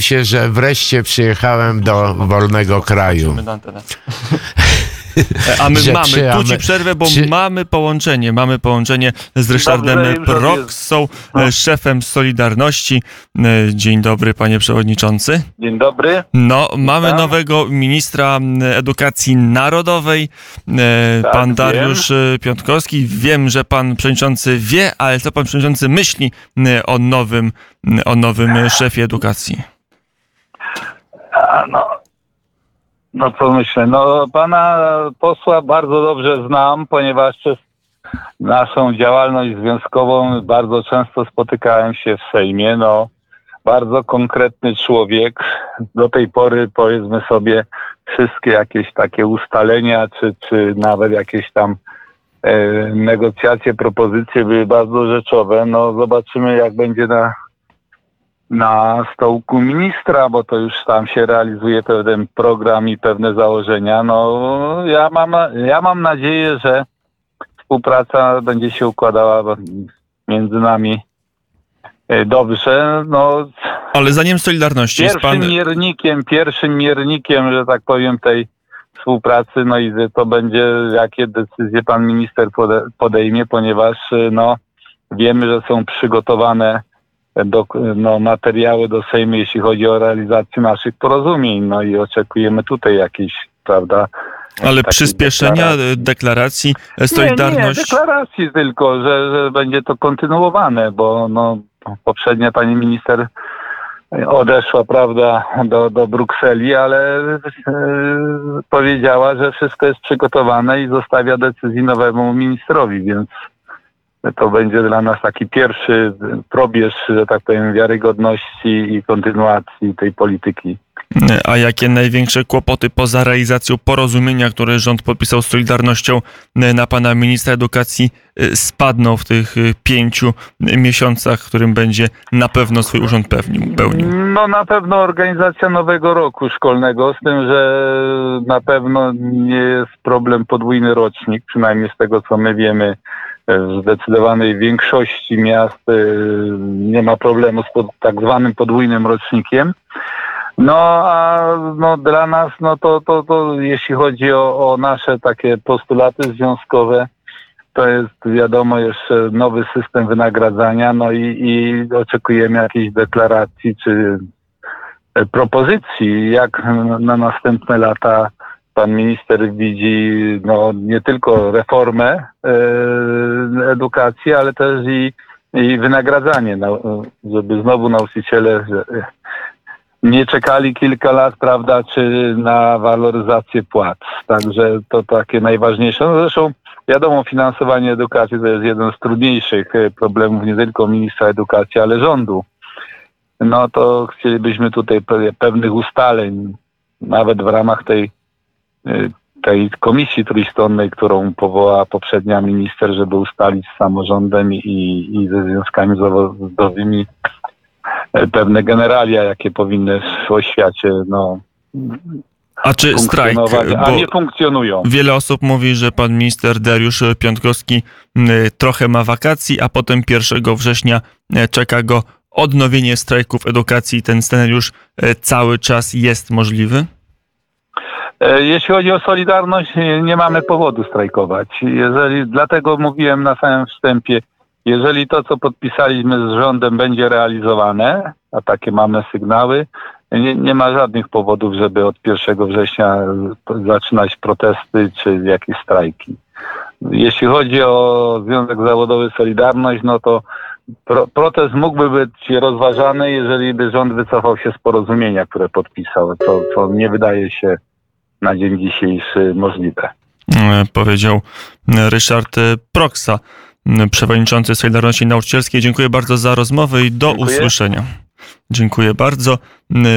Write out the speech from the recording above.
się, że wreszcie przyjechałem do wolnego kraju. A my tu ci przerwę, bo mamy połączenie z Ryszardem Proksą, szefem Solidarności. Dzień dobry, panie przewodniczący. Dzień dobry. No, mamy nowego ministra edukacji narodowej, pan Dariusz Piontkowski. Wiem, że pan przewodniczący wie, ale co pan przewodniczący myśli o nowym szefie edukacji? No co myślę? No pana posła bardzo dobrze znam, ponieważ przez naszą działalność związkową bardzo często spotykałem się w Sejmie. No bardzo konkretny człowiek. Do tej pory, powiedzmy sobie, wszystkie jakieś takie ustalenia, czy nawet jakieś tam negocjacje, propozycje były bardzo rzeczowe. No zobaczymy, jak będzie na stołku ministra, bo to już tam się realizuje pewien program i pewne założenia. No ja mam nadzieję, że współpraca będzie się układała między nami dobrze. No, ale zanim Solidarności jest pan... Pierwszym miernikiem, że tak powiem, tej współpracy, no i to będzie, jakie decyzje pan minister podejmie, ponieważ no wiemy, że są przygotowane materiały do Sejmu, jeśli chodzi o realizację naszych porozumień. No i oczekujemy tutaj jakieś, prawda... Ale przyspieszenia deklaracji Solidarność... Nie deklaracji, tylko, że będzie to kontynuowane, bo poprzednia pani minister odeszła, prawda, do Brukseli, ale powiedziała, że wszystko jest przygotowane i zostawia decyzji nowemu ministrowi, więc to będzie dla nas taki pierwszy probierz, że tak powiem, wiarygodności i kontynuacji tej polityki. A jakie największe kłopoty poza realizacją porozumienia, które rząd podpisał z Solidarnością na pana ministra edukacji, spadną w tych 5 miesiącach, w którym będzie na pewno swój urząd pełnił? No na pewno organizacja nowego roku szkolnego, z tym, że na pewno nie jest problem podwójny rocznik, przynajmniej z tego, co my wiemy. W zdecydowanej większości miast nie ma problemu z tak zwanym podwójnym rocznikiem. Dla nas, to jeśli chodzi o nasze takie postulaty związkowe, to jest wiadomo jeszcze nowy system wynagradzania, no i oczekujemy jakiejś deklaracji czy propozycji, jak na następne lata pan minister widzi nie tylko reformę edukacji, ale też i wynagradzanie, żeby znowu nauczyciele nie czekali kilka lat, prawda, czy na waloryzację płac. Także to takie najważniejsze. No zresztą wiadomo, finansowanie edukacji to jest jeden z trudniejszych problemów nie tylko ministra edukacji, ale rządu. No to chcielibyśmy tutaj pewnych ustaleń, nawet w ramach tej komisji trójstronnej, którą powołała poprzednia minister, żeby ustalić z samorządem i ze związkami zawodowymi pewne generalia, jakie powinny w oświacie a czy strajk, a nie funkcjonują. Wiele osób mówi, że pan minister Dariusz Piontkowski trochę ma wakacji, a potem 1 września czeka go odnowienie strajków edukacji. Ten scenariusz cały czas jest możliwy? Jeśli chodzi o Solidarność, nie mamy powodu strajkować. Dlatego mówiłem na samym wstępie, jeżeli to, co podpisaliśmy z rządem, będzie realizowane, a takie mamy sygnały, nie ma żadnych powodów, żeby od 1 września zaczynać protesty czy jakieś strajki. Jeśli chodzi o Związek Zawodowy Solidarność, no to protest mógłby być rozważany, jeżeli by rząd wycofał się z porozumienia, które podpisał, co nie wydaje się na dzień dzisiejszy możliwe. Powiedział Ryszard Proksa, przewodniczący Solidarności Nauczycielskiej. Dziękuję bardzo za rozmowę i do usłyszenia. Dziękuję bardzo.